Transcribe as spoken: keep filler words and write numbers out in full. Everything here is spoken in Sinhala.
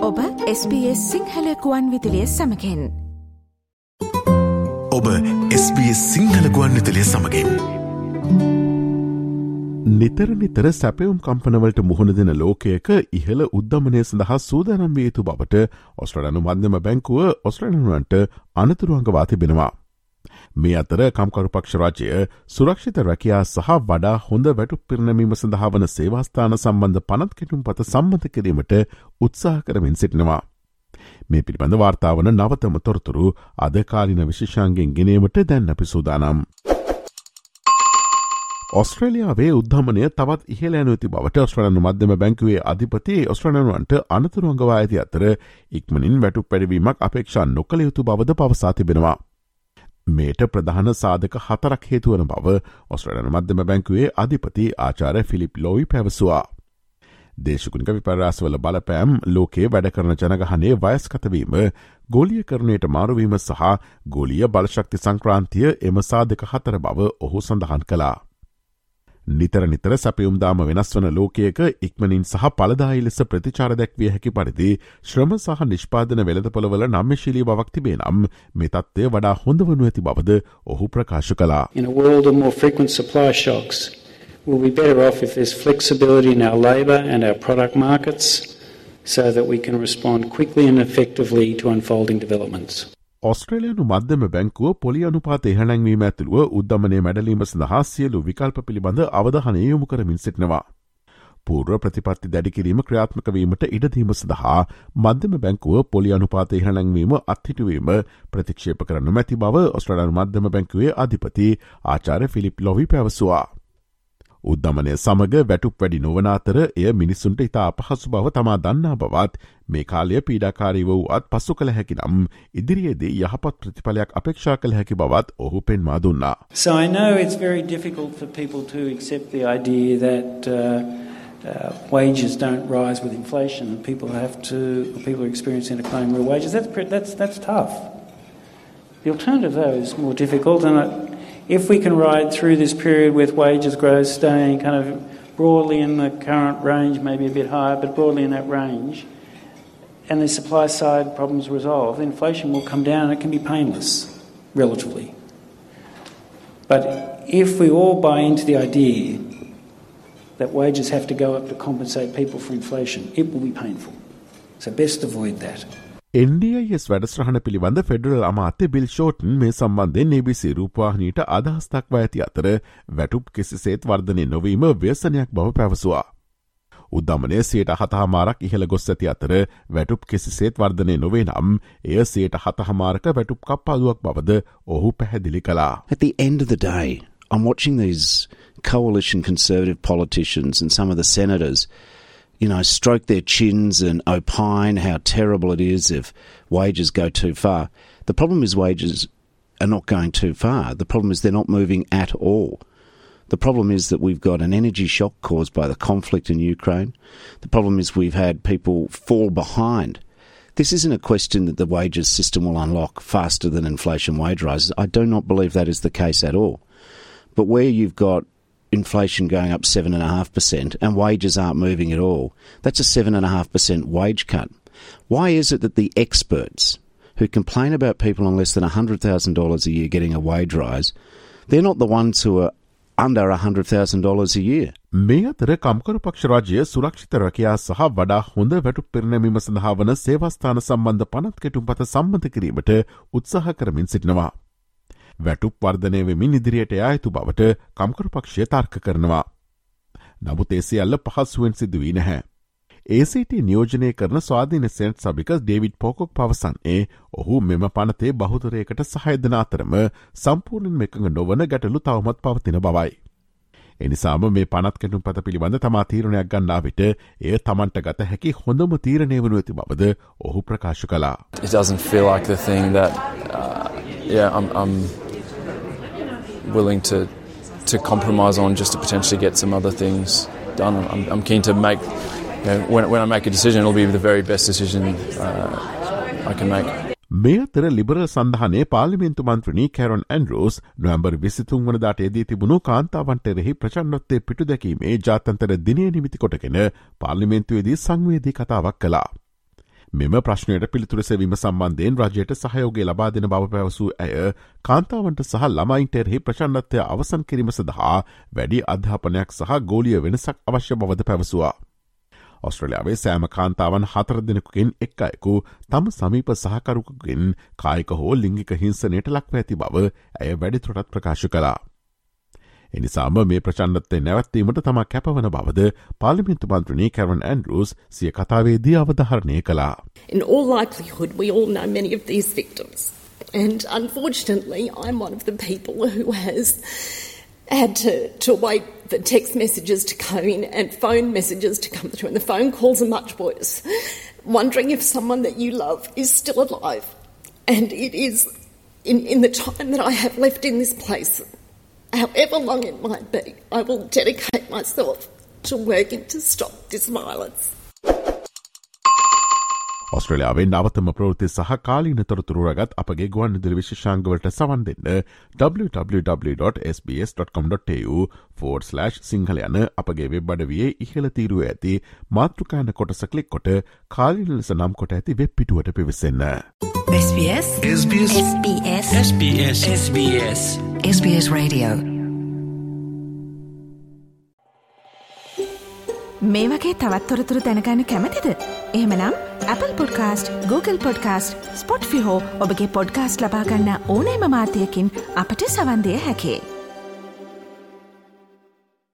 ඔබ එස් බී එස් සිංහල ගුවන් විදුලිය සමගින්. ඔබ එස් බී එස් සිංහල ගුවන් විදුලිය සමගින්. නිතර නිතර සැපයුම් කම්පනවලට මුහුණ දෙන ලෝකයක ඉහළ උද්දමනය සඳහා සූදානම් විය යුතු බවට ඔස්ට්‍රේලියානු මධ්‍යම බැංකුව ඔස්ට්‍රේලියානුවන්ට අනතුරු අඟවා තිබෙනවා. මේ අතර කම්කරු පක්ෂ රාජ්‍ය සුරක්ෂිත රැකියා සහ වඩා හොඳ වැටුප් පිරිනැමීම සඳහා වන සේවාස්ථාන සම්බන්ධ පනත් කෙටුම්පත සම්මත කිරීමට උත්සාහ කරමින් සිටිනවා. මේ පිළිබඳ වාර්තා වන නවතම තොරතුරු අද කාලින විශේෂාංගෙන් ගෙනීමට දැන් අපි සූදානම්. ඔස්ට්‍රේලියාවේ උද්ධමනය තවත් ඉහළ යනු ඇති බවට ඔස්ට්‍රේලියානු මධ්‍යම බැංකුවේ අධිපති ඔස්ට්‍රේලියානුවන්ට අනතුරු අඟවා ඇති අතර ඉක්මනින් වැටුප් පැඩවීමක් අපේක්ෂා නොකළ යුතු බවද පවසා තිබෙනවා. මේට ප්‍රධාන සාධක හතරක් හේතුවන බව ඔස්ට්‍රේලියානු මධ්‍යම බැංකුවේ අධිපති ආචාර්ය ෆිලිප් ලෝයි පැවසුවා. දේශගුණික විපර්යාසවල බලපෑම්, ලෝකයේ වැඩ කරන ජනගහනයේ වයස්ගතවීම, ගෝලීයකරණයට මාරුවීම සහ ගෝලීය බලශක්ති සංක්‍රාන්තිය එම සාධක හතර බව ඔහු සඳහන් කළා. නිතර නිතර සැපයුම් දාම වෙනස් වන ලෝකයක ඉක්මනින් සහ පලදායි ලෙස ප්‍රතිචාර දැක්විය හැකි පරිදි ශ්‍රම සහ නිෂ්පාදන වෙළඳපොළවල නම්‍යශීලී බවක් තිබේ නම් මේ තත්ත්වය වඩා හොඳ වනු ඇති බවද ඔහු ප්‍රකාශ කළා. In a world of more frequent supply shocks, we'll be better off if there's flexibility in our labour and our product markets so that we can respond quickly and effectively to unfolding developments. ඔස්ට්‍රේලියානු මධ්‍යම බැංකුව පොලි අනුපාත ඉහළැන්වීම ඇතුළුව උද්දමනය මැඩලීම සඳහා සියලු විකල්ප පිළිබඳ අවධානය යොමු කරමින් සිටිනවා. පූර්ව ප්‍රතිපත්ති දැඩි කිරීම ක්‍රියාත්මක වීමට ඉඩදීම සඳහා මධ්‍යම බැංකුව පොලි අනුපාත ඉහළැන්වීම අත්හිටුවීම ප්‍රතික්ෂේප කර නොමැති බව ඔස්ට්‍රේලියානු මධ්‍යම බැංකුවේ අධිපති ආචාර්ය ෆිලිප් ලොවි පැවසුවා. උද්දමනය සමග වැටුප් වැඩි නොවන අතර එය මිනිසුන්ට ඉතා අපහසු බව තමා දන්නා බවත් මේ කාලය පීඩාකාරී වූවත් පසු කළ හැකි නම් ඉදිරියේදී යහපත් ප්‍රතිඵලයක් අපේක්ෂා කළ හැකි බවත් ඔහු පෙන්වා දුන්නා. So I know it's very difficult for people to accept the idea that uh, uh, wages don't rise with inflation and people have to people are experiencing a claim real wages. That's that's that's tough. The alternative though is more difficult, and I, if we can ride through this period with wages growth staying kind of broadly in the current range, maybe a bit higher, but broadly in that range, and the supply side problems resolved, inflation will come down and it can be painless, relatively. But if we all buy into the idea that wages have to go up to compensate people for inflation, it will be painful. So best avoid that. එන් ඩී ආයි එස් වැඩස්ට්‍රහන පිළිබඳ ෆෙඩරල් අමාත්‍ය බිල් ෂෝටන් මේ සම්බන්ධයෙන් ඒ බී සී රූපවාහිනියට අදහස් දක්වා ඇති අතර වැටුප් කිසිසේත් වර්ධනය නොවීම ව්‍යසනයක් බව පැවසුවා. උද්දමනය සියයට හතහමාරක් ඉහළ ගොස් ඇති අතර වැටුප් කිසිසේත් වර්ධනය නොවේ නම් එය සියයට හතහමාරක වැටුප් කප්පාදුවක් බවද ඔහු පැහැදිලි කළා. At the end of the day, I'm watching these coalition conservative politicians and some of the senators, you know, stroke their chins and opine how terrible it is if wages go too far. The problem is wages are not going too far. The problem is they're not moving at all. The problem is that we've got an energy shock caused by the conflict in Ukraine. The problem is we've had people fall behind. This isn't a question that the wages system will unlock faster than inflation wage rises. I do not believe that is the case at all. But where you've got inflation going up seven point five percent and wages aren't moving at all, that's a seven point five percent wage cut. Why is it that the experts who complain about people on less than one hundred thousand dollars a year getting a wage rise, they're not the ones who are under one hundred thousand dollars a year? මේ අතර කම්කරු පක්ෂ රාජ්‍ය සුරක්ෂිත රැකියා සහ වඩා හොඳ වැටුප් පිරිනැමීම සඳහා වන සේවාස්ථාන සම්බන්ධ පනත් කෙටුම්පත සම්මත කිරීමට උත්සාහ කරමින් සිටිනවා. වැටුප් වර්ධනය වෙමින් ඉදිරියට යා යුතු බවට කම්කරු පක්ෂය තර්ක කරනවා. නමුත් ඒ සියල්ල පහසුවෙන් සිදු වී නැහැ. ඒ සී ටී නියෝජනය කරන ස්වාධීන සෙනට් සභික ඩේවිඩ් පෝකොක් පවසන්නේ ඔහු මෙම පනතේ බහුතරයකට සහය දෙන අතරම සම්පූර්ණයෙන්ම එකඟ නොවන ගැටලු තවමත් පවතින බවයි. එනිසාම මේ පනත් කෙටුම්පත පිළිබඳ තමා තීරණයක් ගන්නා විට එය තමන්ට ගත හැකි හොඳම තීරණය වනු ඇති බවද ඔහු ප්‍රකාශ කළා. It doesn't feel like the thing that uh, yeah I'm I'm willing to to compromise on just to potentially get some other things done. I'm I'm keen to make, you know, when when I make a decision, it'll be the very best decision uh, I can make. මේ අතර ලිබරල් සන්ධානයේ පාර්ලිමේන්තු මන්ත්‍රණී කැරොන් ඇන්ඩ්‍රූස් නොවැම්බර් විසිතුන් වනදාට යෙදී තිබුණු කාන්තාවන්ට එරෙහි ප්‍රචණ්ඩත්වය පිටු දැකීමේ ජාත්‍යන්තර දිනය නිමිති කොටගෙන පාර්ලිමේන්තුවේදී සංවේදී කතාවක් කළා. මෙම ප්‍රශ්නයට පිළිතුරු සෙවීම සම්බන්ධයෙන් රජයට සහයෝගය ලබා දෙන බව පැවසූ ඇය කාන්තාවන්ට සහ ළමයින්ට එරෙහි ප්‍රචණ්ඩත්වය අවසන් කිරීම සඳහා වැඩි අධ්‍යාපනයක් සහ ගෝලීය වෙනසක් අවශ්‍ය බවද පැවසුවා. ඔස්ට්‍රේලියාවේ සෑම කාන්තාවන් හතර දෙනෙකුගෙන් එක් අයෙකු තම සමීප සහකරුවකුගෙන් කායික හෝ ලිංගික හිංසනයට ලක්ව ඇති බව ඇය වැඩිදුරටත් ප්‍රකාශ කළා. එනිසාම මේ ප්‍රචණ්ඩත්වය නැවැත්වීමට තමා කැපවන බවද පාර්ලිමේන්තු මන්ත්‍රණී කැරන් ඇන්ඩ්‍රූස් සිය කතාවේදී අවධාරණය කළා. In all likelihood, we all know many of these victims. And unfortunately, I'm one of the people who has had to, to wait for text messages to come in and phone messages to come through. And the phone calls are much worse. Wondering if someone that you love is still alive. And it is, in, in the time that I have left in this place, however long it might be, I will dedicate myself to working to stop this violence. ඔස්ට්‍රේලියාවේ නවතම ප්‍රවෘත්ති සහ කාලීන තොරතුරු රගත් අපගේ ගුවන්විදුලි විශේෂාංගවලට සවන් දෙන්න double-u double-u double-u dot s b s dot com dot a u forward slash Sinhala යන අපගේ වෙබ් අඩවියේ ඉහළ තීරුවේ ඇති මාතෘකාන කොටස ක්ලික් කොට කාලීන ලෙස නම් කොට ඇති වෙබ් පිටුවට පිවිසෙන්න. S B S S B S S B S S B S S B S S B S Radio. මේ වගේ තවත් තොරතුරු දැනගන්න කැමතිද? එහෙමනම් Apple Podcast, Google Podcast, Spotify හෝ ඔබගේ පොඩ්කාස්ට් ලබා ගන්න ඕනෑම මාධ්‍යයකින් අපට සවන් දිය හැකියි.